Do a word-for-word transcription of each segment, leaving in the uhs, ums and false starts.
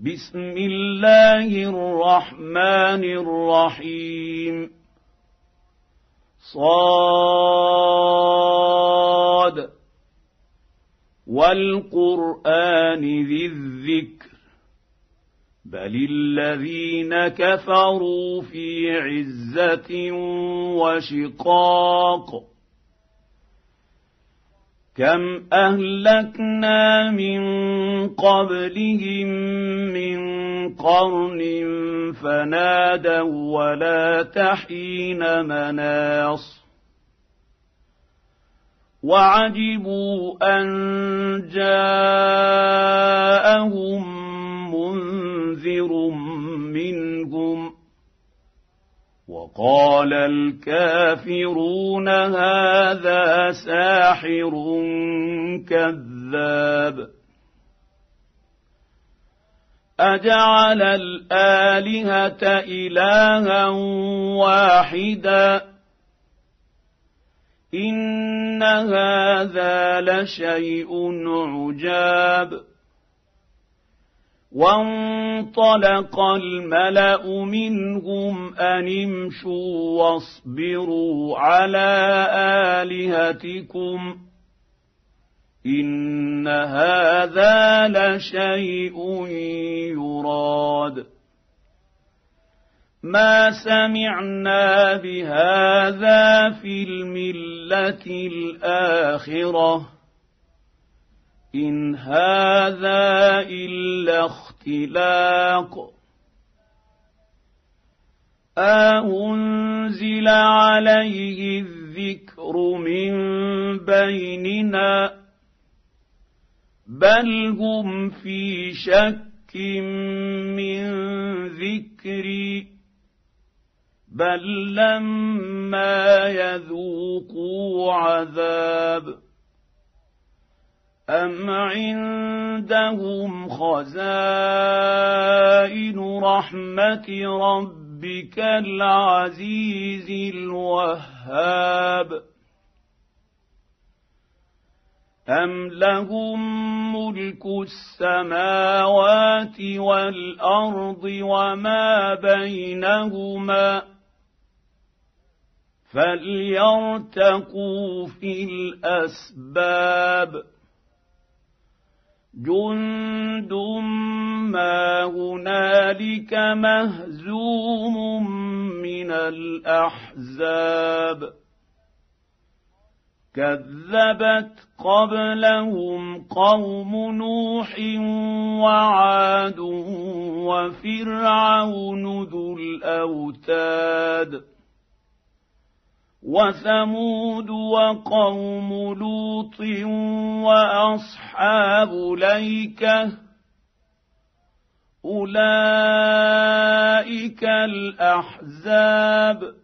بسم الله الرحمن الرحيم صاد والقرآن ذي الذكر بل الذين كفروا في عزة وشقاق كم أهلكنا من قبلهم من قرن فنادوا ولا تحين مناص وعجبوا أن جاءهم منذر منهم وقال الكافرون هذا ساحر كذاب أجعل الآلهة إلها واحدا إن هذا لشيء عجاب وانطلق الملأ منهم أن امشوا واصبروا على آلهتكم إن هذا لشيء يراد ما سمعنا بهذا في الملة الآخرة إن هذا إلا اختلاق أأنزل عليه الذكر من بيننا بل هم في شك من ذكري بل لما يذوقوا عذاب أم عندهم خزائن رحمة ربك العزيز الوهاب أم لهم ملك السماوات والأرض وما بينهما فليرتقوا في الأسباب جند ما هنالك مهزوم من الأحزاب كذبت قبلهم قوم نوح وعاد وفرعون ذو الأوتاد وثمود وقوم لوط وأصحاب الأيكة أولئك الأحزاب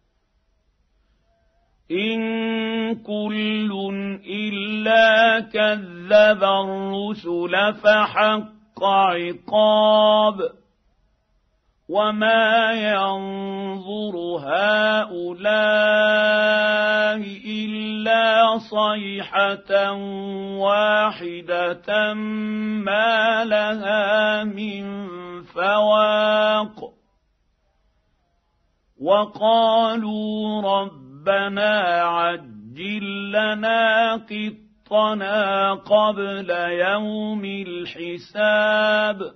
إن كل إلا كذب الرسل فحق عقاب وما ينظر هؤلاء إلا صيحة واحدة ما لها من فواق وقالوا ربنا عجل لنا قطنا قبل يوم الحساب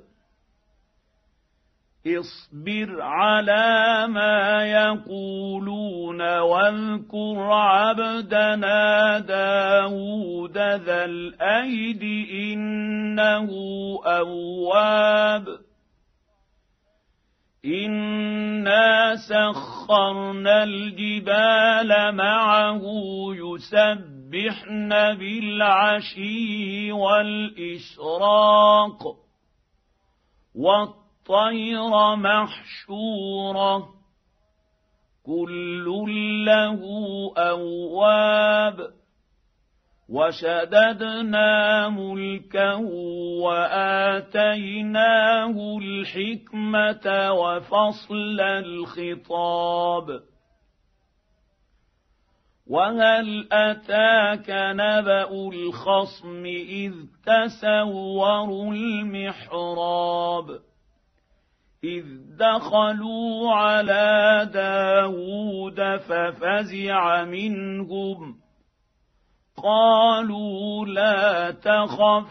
اصبر على ما يقولون واذكر عبدنا داود ذا الأيد إنه أواب إنا سخرنا الجبال معه يسبحن بالعشي والإشراق والطير محشورة كل له أواب وشددنا ملكه وآتيناه الحكمة وفصل الخطاب وهل أتاك نبأ الخصم إذ تسوروا المحراب إذ دخلوا على داود ففزع منهم قالوا لا تخف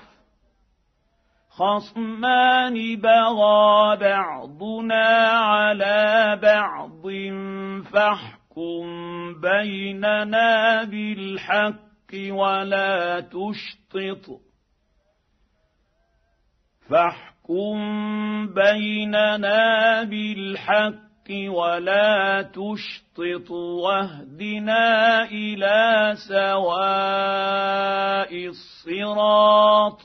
خصمان بغى بعضنا على بعض فاحكم بيننا بالحق ولا تشطط فاحكم بيننا بالحق ولا تشطط واهدنا إلى سواء الصراط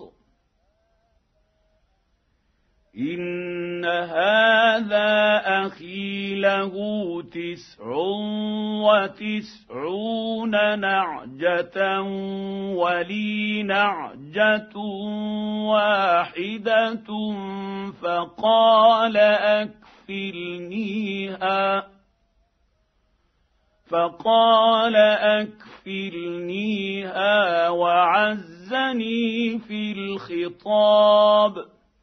إن هذا أخي له تسع وتسعون نعجة ولي نعجة واحدة فقال أكفلنيها فقال أكفلنيها وعزني في الخطاب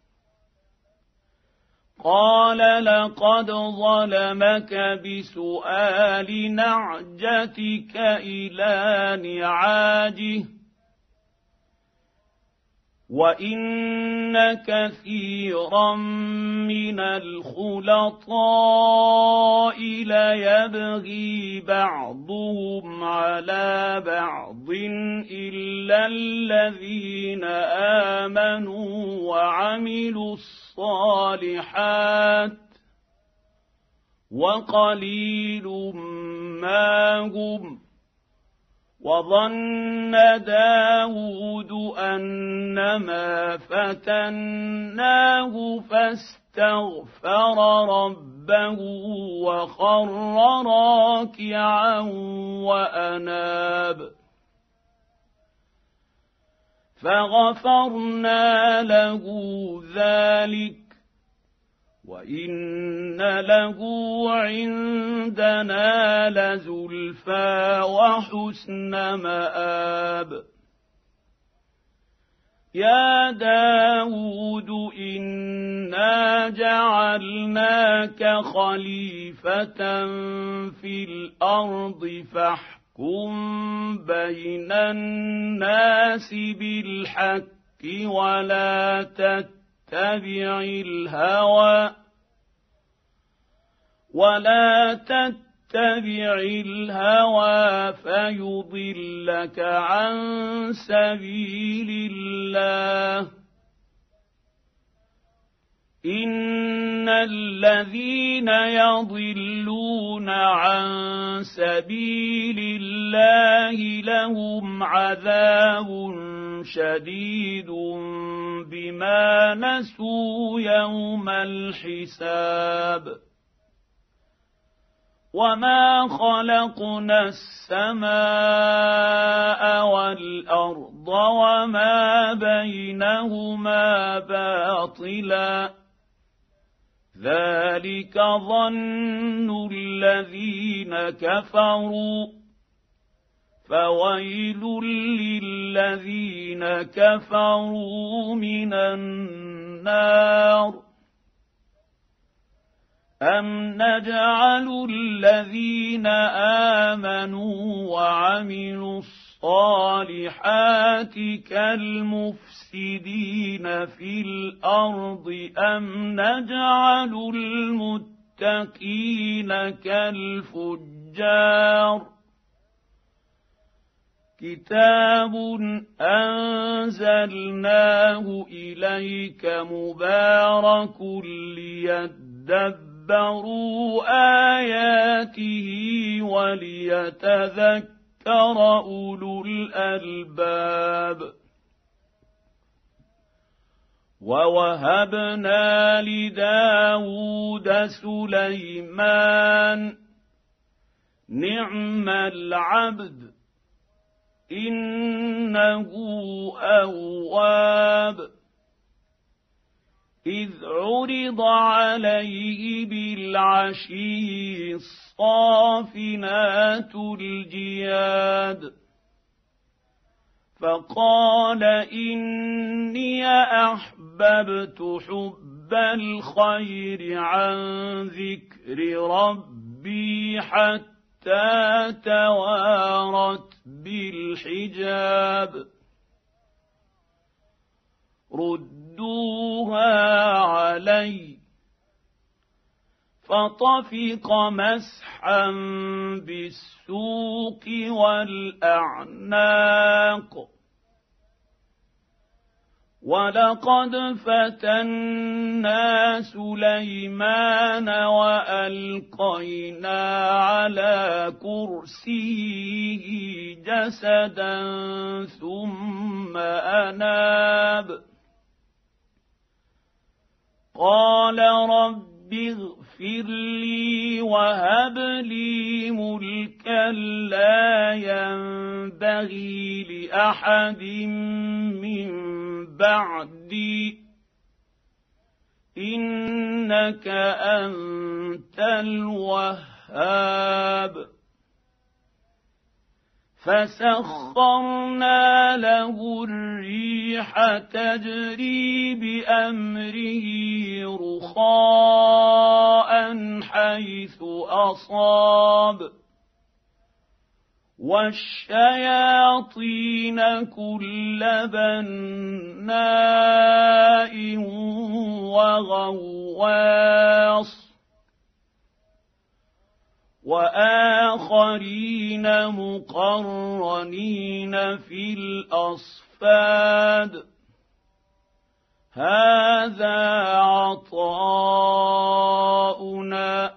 قال لقد ظلمك بسؤال نعجتك إلى نعاجه وإن كثيرا من الخلطاء ليبغي بعضهم على بعض إلا الذين آمنوا وعملوا الصالحات وقليل ما هم وظن داود أنما فتناه فاستغفر ربه وخر راكعا وأناب فغفرنا له ذلك وإن له عندنا لزلفى وحسن مآب يا داود إنا جعلناك خليفة في الأرض فاحكم بين الناس بالحق ولا تتبع الهوى ولا تتبع الهوى فيضلك عن سبيل الله إن الذين يضلون عن سبيل الله لهم عذاب شديد بما نسوا يوم الحساب وما خلقنا السماء والأرض وما بينهما باطلا ذلك ظن الذين كفروا فويل للذين كفروا من النار أم نجعل الذين آمنوا وعملوا الصالحات كالمفسدين في الأرض أم نجعل المتقين كالفجار كتاب أنزلناه إليك مبارك ليدبروا يدبروا آياته وليتذكر أولو الألباب ووهبنا لداود سليمان نعم العبد إنه أواب إذ عرض عليه بالعشي الصافنات الجياد فقال إني أحببت حب الخير عن ذكر ربي حتى توارت بالحجاب ردوها علي فطفق مسحا بالسوق والأعناق ولقد فتنا سليمان وألقينا على كرسيه جسدا ثم أناب قال رب اغفر لي وهب لي ملكا لا ينبغي لأحد من بعدي إنك أنت الوهاب فسخرنا له الريح تجري بأمره رخاء حيث أصاب والشياطين كل بناء وغواص وآخرين مقرنين في الأصفاد هذا عطاؤنا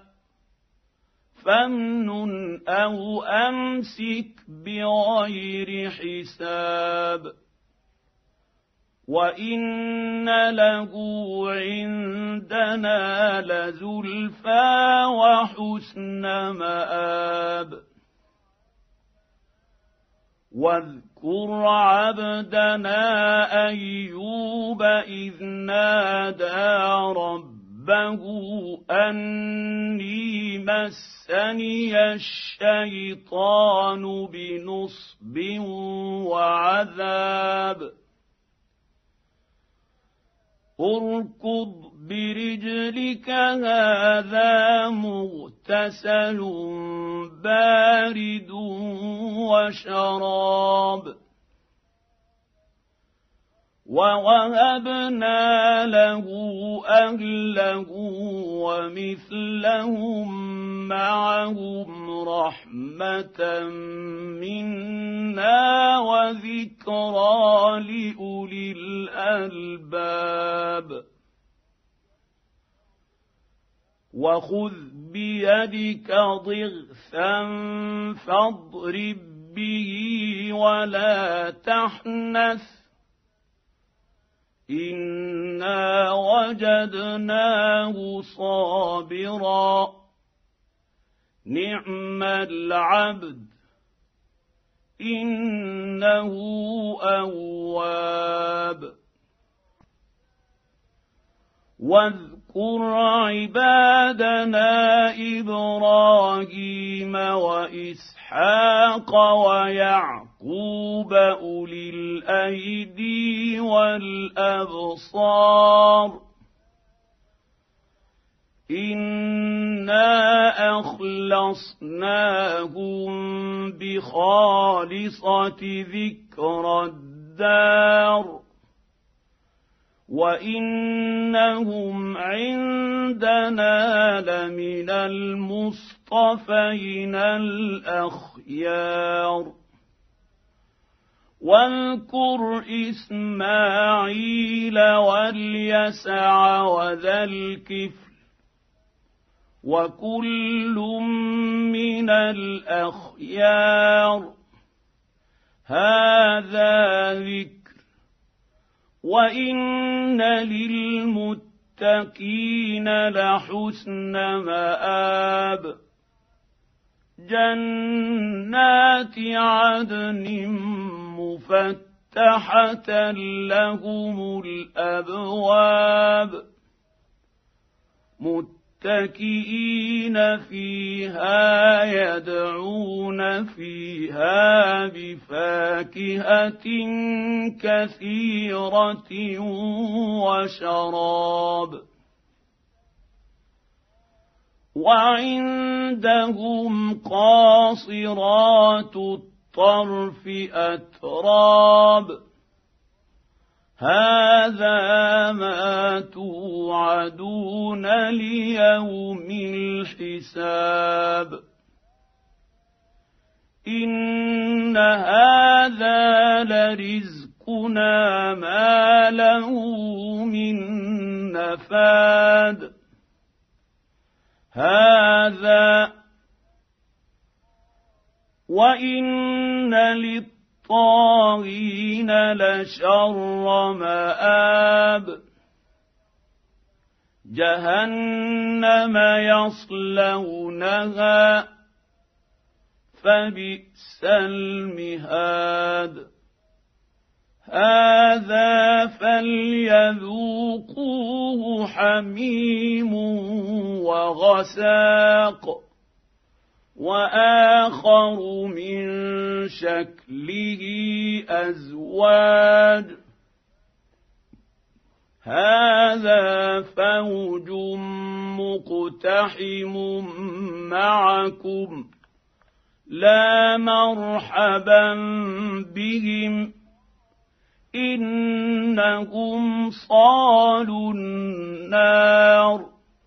فامنن أو أمسك بغير حساب وإن له عندنا لزلفى وحسن مآب واذكر عبدنا أيوب إذ نادى ربه أني مسني الشيطان بنصب وعذاب اركض برجلك هذا مغتسل بارد وشراب ووهبنا له أهله ومثلهم معهم رحمة منا وذكرى لأولي الألباب وخذ بيدك ضغثا فاضرب به ولا تحنث إنا وجدناه صابرا نعم العبد إنه أواب واذكر عبادنا إبراهيم وإسحاق ويعقوب أولي الأيدي والأبصار إنا أخلصناهم بخالصة ذكر الدار وإنهم عندنا لمن المصطفين الأخيار واذكر إسماعيل واليسع وذا الكفل وكل من الأخيار هذا ذكر وإن للمتقين لحسن مآب جنات عدن مفتحة لهم الأبواب متكئين فيها يدعون فيها بفاكهة كثيرة وشراب وعندهم قاصرات الطرف أتراب هذا ما توعدون ليوم الحساب إن هذا لرزقنا ما له من نفاد هذا وإن للطاغين لشر مآب جهنم يصلونها فبئس المهاد هذا فليذوقوه حميم وغساق وآخر من شكله أزواج هذا فوج مقتحم معكم لا مرحبا بهم إنهم صالوا النار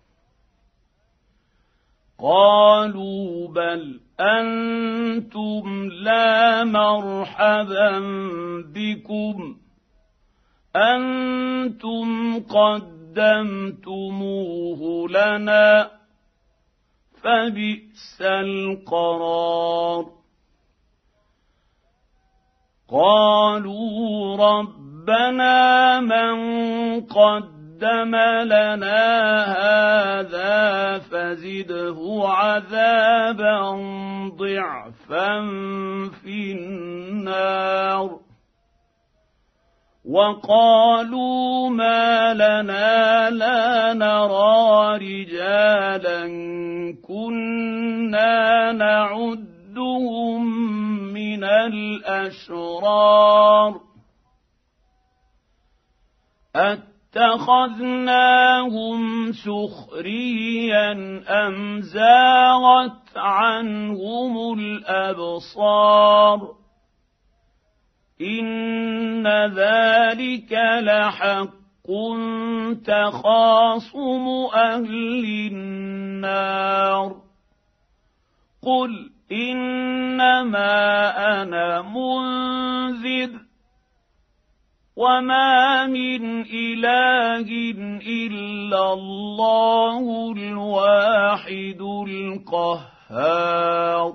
قالوا بل أنتم لا مرحبا بكم أنتم قدمتموه لنا فبئس القرار قالوا ربنا من قدم لنا هذا فزده عذابا ضعفا في النار وقالوا ما لنا لا نرى رجالا كنا نعدهم من الأشرار أتخذناهم سخريا أم زاغت عنهم الأبصار إن ذلك لحق تخاصم أهل النار قل إنما أنا منذر وما من إله إلا الله الواحد القهار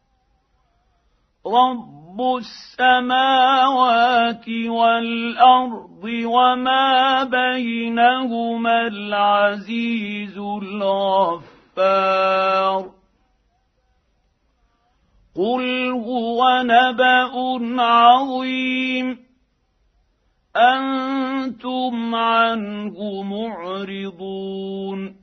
رب السماوات والأرض وما بينهما العزيز الغفار قل هو نبأ عظيم أنتم عنه معرضون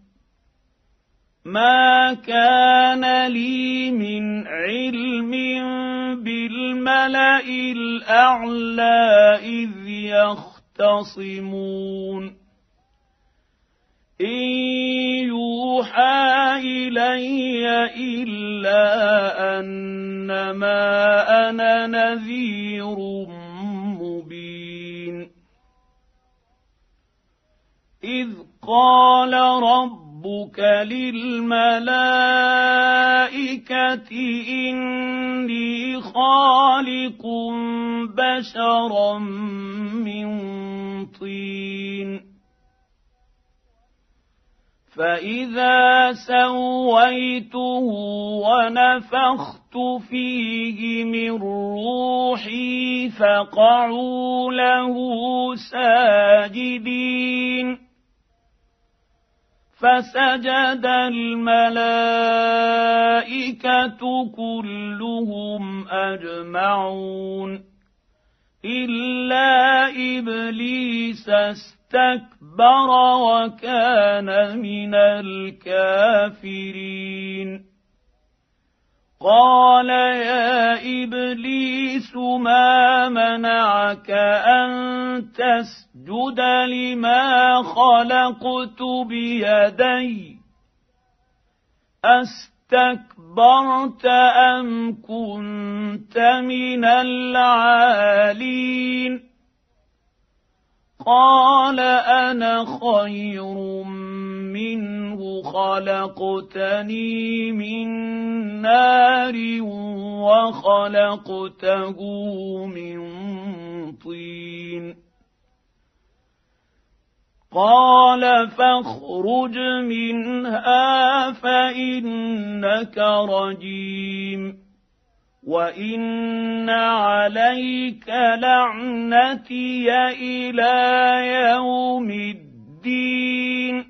ما كان لي من علم بالملأ الأعلى إذ يختصمون إن يوحى إلي إلا أنما أنا نذير مبين إذ قال ربك للملائكة إني خالق بشرا من طين فإذا سويته ونفخت فيه من روحي فقعوا له ساجدين فسجد الملائكة كلهم أجمعون إلا إبليس استكبر واستكبر وكان من الكافرين قال يا إبليس ما منعك أن تسجد لما خلقت بيدي أستكبرت أم كنت من العالين قال أنا خير منه خلقتني من نار وخلقته من طين قال فاخرج منها فإنك رجيم وإن عليك لعنتي إلى يوم الدين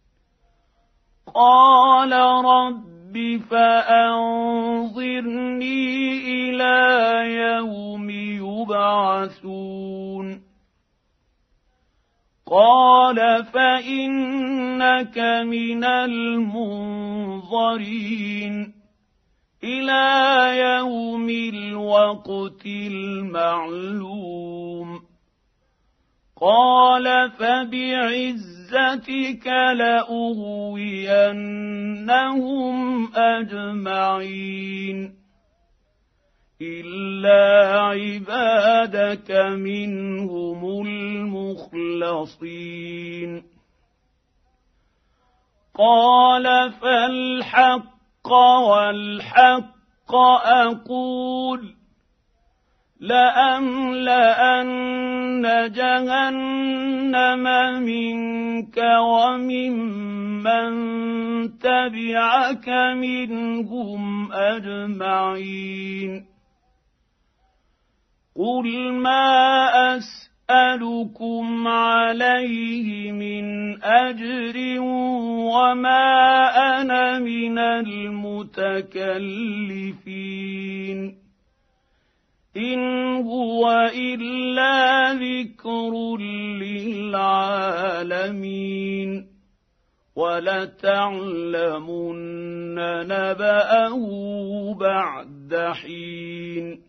قال رب فأنظرني إلى يوم يبعثون قال فإنك من المنظرين إلى يوم الوقت المعلوم قال فبعزتك لأغوينهم أجمعين إلا عبادك منهم المخلصين قال فالحق والحق أقول لأملأن جهنم منك وممن تبعك منهم أجمعين قل ما أسألكم عليه من أجر وما أنا من المتكلفين إن هو إلا ذكر للعالمين ولتعلمن نبأه بعد حين